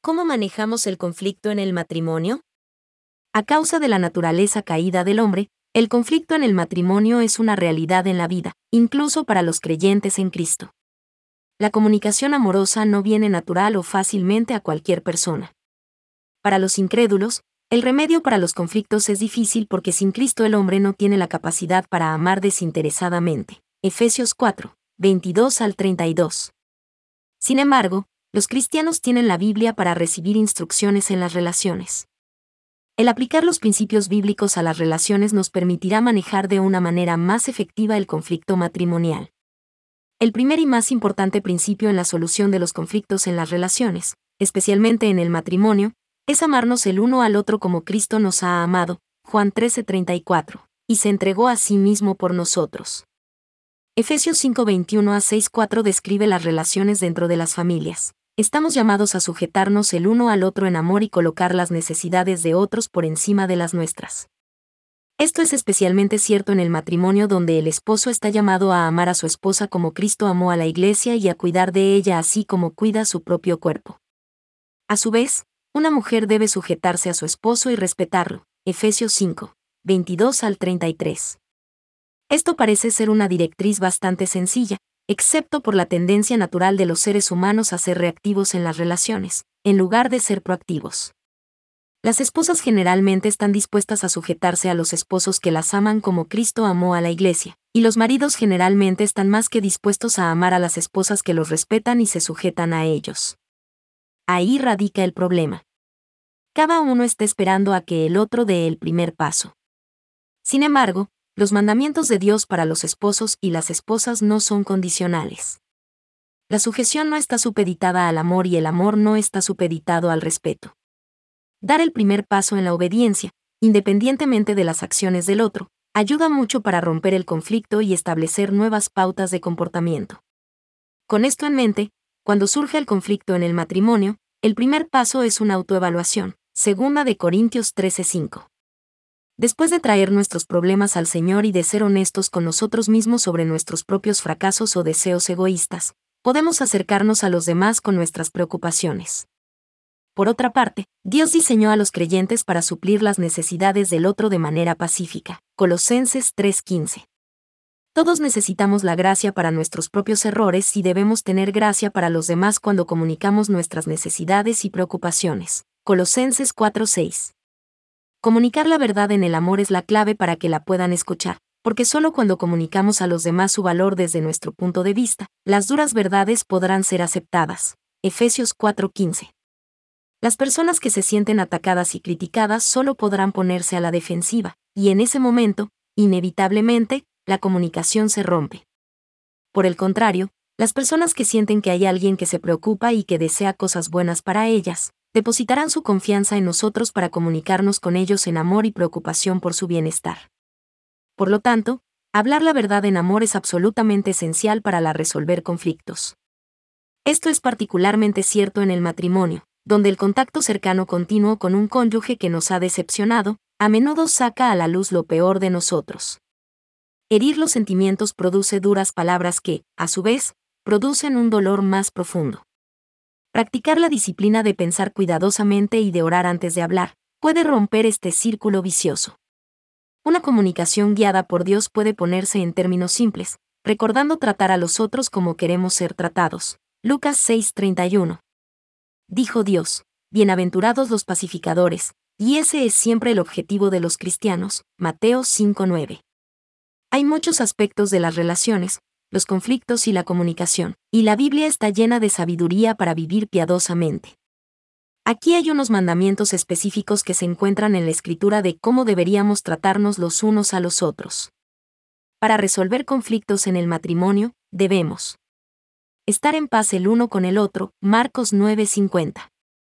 ¿Cómo manejamos el conflicto en el matrimonio? A causa de la naturaleza caída del hombre, el conflicto en el matrimonio es una realidad en la vida, incluso para los creyentes en Cristo. La comunicación amorosa no viene natural o fácilmente a cualquier persona. Para los incrédulos, el remedio para los conflictos es difícil porque sin Cristo el hombre no tiene la capacidad para amar desinteresadamente. Efesios 4, 22 al 32. Sin embargo, los cristianos tienen la Biblia para recibir instrucciones en las relaciones. El aplicar los principios bíblicos a las relaciones nos permitirá manejar de una manera más efectiva el conflicto matrimonial. El primer y más importante principio en la solución de los conflictos en las relaciones, especialmente en el matrimonio, es amarnos el uno al otro como Cristo nos ha amado, Juan 13:34, y se entregó a sí mismo por nosotros. Efesios 5:21 a 6:4 describe las relaciones dentro de las familias. Estamos llamados a sujetarnos el uno al otro en amor y colocar las necesidades de otros por encima de las nuestras. Esto es especialmente cierto en el matrimonio donde el esposo está llamado a amar a su esposa como Cristo amó a la Iglesia y a cuidar de ella así como cuida su propio cuerpo. A su vez, una mujer debe sujetarse a su esposo y respetarlo. Efesios 5, 22 al 33. Esto parece ser una directriz bastante sencilla, excepto por la tendencia natural de los seres humanos a ser reactivos en las relaciones, en lugar de ser proactivos. Las esposas generalmente están dispuestas a sujetarse a los esposos que las aman como Cristo amó a la Iglesia, y los maridos generalmente están más que dispuestos a amar a las esposas que los respetan y se sujetan a ellos. Ahí radica el problema. Cada uno está esperando a que el otro dé el primer paso. Sin embargo, los mandamientos de Dios para los esposos y las esposas no son condicionales. La sujeción no está supeditada al amor y el amor no está supeditado al respeto. Dar el primer paso en la obediencia, independientemente de las acciones del otro, ayuda mucho para romper el conflicto y establecer nuevas pautas de comportamiento. Con esto en mente, cuando surge el conflicto en el matrimonio, el primer paso es una autoevaluación, 2 Corintios 13:5. Después de traer nuestros problemas al Señor y de ser honestos con nosotros mismos sobre nuestros propios fracasos o deseos egoístas, podemos acercarnos a los demás con nuestras preocupaciones. Por otra parte, Dios diseñó a los creyentes para suplir las necesidades del otro de manera pacífica. Colosenses 3:15. Todos necesitamos la gracia para nuestros propios errores y debemos tener gracia para los demás cuando comunicamos nuestras necesidades y preocupaciones. Colosenses 4:6. Comunicar la verdad en el amor es la clave para que la puedan escuchar, porque solo cuando comunicamos a los demás su valor desde nuestro punto de vista, las duras verdades podrán ser aceptadas. Efesios 4:15. Las personas que se sienten atacadas y criticadas solo podrán ponerse a la defensiva, y en ese momento, inevitablemente, la comunicación se rompe. Por el contrario, las personas que sienten que hay alguien que se preocupa y que desea cosas buenas para ellas, depositarán su confianza en nosotros para comunicarnos con ellos en amor y preocupación por su bienestar. Por lo tanto, hablar la verdad en amor es absolutamente esencial para resolver conflictos. Esto es particularmente cierto en el matrimonio, donde el contacto cercano continuo con un cónyuge que nos ha decepcionado, a menudo saca a la luz lo peor de nosotros. Herir los sentimientos produce duras palabras que, a su vez, producen un dolor más profundo. Practicar la disciplina de pensar cuidadosamente y de orar antes de hablar, puede romper este círculo vicioso. Una comunicación guiada por Dios puede ponerse en términos simples, recordando tratar a los otros como queremos ser tratados. Lucas 6:31. Dijo Dios, bienaventurados los pacificadores, y ese es siempre el objetivo de los cristianos. Mateo 5:9. Hay muchos aspectos de las relaciones, los conflictos y la comunicación, y la Biblia está llena de sabiduría para vivir piadosamente. Aquí hay unos mandamientos específicos que se encuentran en la Escritura de cómo deberíamos tratarnos los unos a los otros. Para resolver conflictos en el matrimonio, debemos estar en paz el uno con el otro, Marcos 9:50.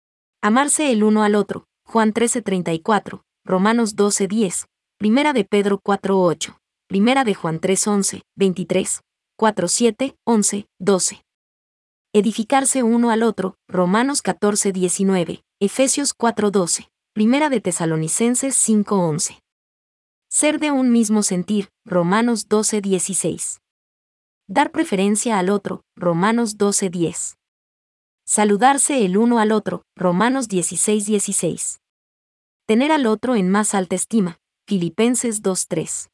Amarse el uno al otro, Juan 13:34, Romanos 12:10, 1 de Pedro 4:8, 1 de Juan 3:11, 23, 4:7, 11, 12. Edificarse uno al otro, Romanos 14:19, Efesios 4:12, 1 de Tesalonicenses 5:11. Ser de un mismo sentir, Romanos 12:16. Dar preferencia al otro, Romanos 12:10. Saludarse el uno al otro, Romanos 16:16. Tener al otro en más alta estima, Filipenses 2:3.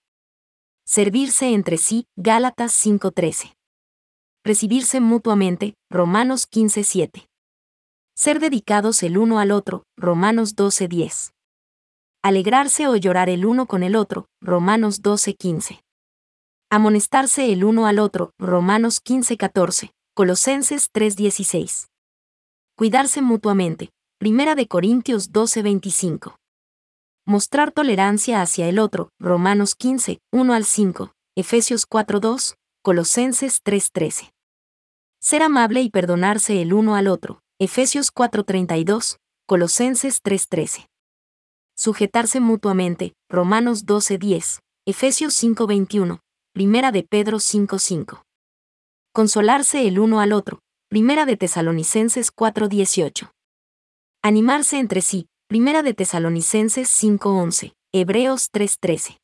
Servirse entre sí, Gálatas 5:13. Recibirse mutuamente, Romanos 15:7. Ser dedicados el uno al otro, Romanos 12:10. Alegrarse o llorar el uno con el otro, Romanos 12:15. Amonestarse el uno al otro, Romanos 15:14, Colosenses 3:16. Cuidarse mutuamente, Primera de Corintios 12:25. Mostrar tolerancia hacia el otro, Romanos 15, 1 al 5, Efesios 4:2, Colosenses 3:13. Ser amable y perdonarse el uno al otro, Efesios 4:32, Colosenses 3:13. Sujetarse mutuamente, Romanos 12:10, Efesios 5:21, Primera de Pedro 5:5. Consolarse el uno al otro, Primera de Tesalonicenses 4:18. Animarse entre sí, Primera de Tesalonicenses 5:11, Hebreos 3:13.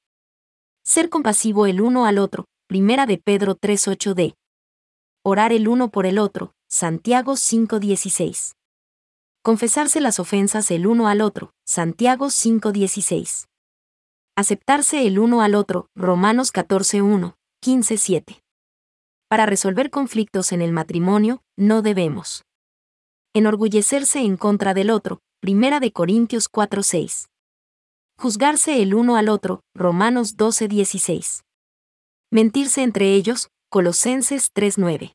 Ser compasivo el uno al otro, Primera de Pedro 3:8d. Orar el uno por el otro, Santiago 5:16. Confesarse las ofensas el uno al otro, Santiago 5:16. Aceptarse el uno al otro, Romanos 14:1, 15:7. Para resolver conflictos en el matrimonio, no debemos enorgullecerse en contra del otro, Primera de Corintios 4:6. Juzgarse el uno al otro, Romanos 12:16. Mentirse entre ellos, Colosenses 3:9.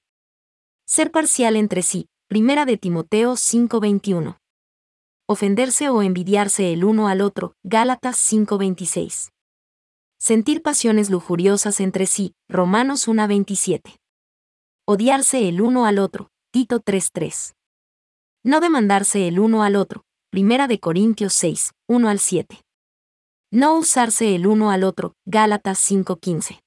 Ser parcial entre sí, Primera de Timoteo 5:21. Ofenderse o envidiarse el uno al otro, Gálatas 5:26. Sentir pasiones lujuriosas entre sí, Romanos 1:27. Odiarse el uno al otro, Tito 3:3. No demandarse el uno al otro, Primera de Corintios 6, 1 al 7. No usarse el uno al otro, Gálatas 5:15.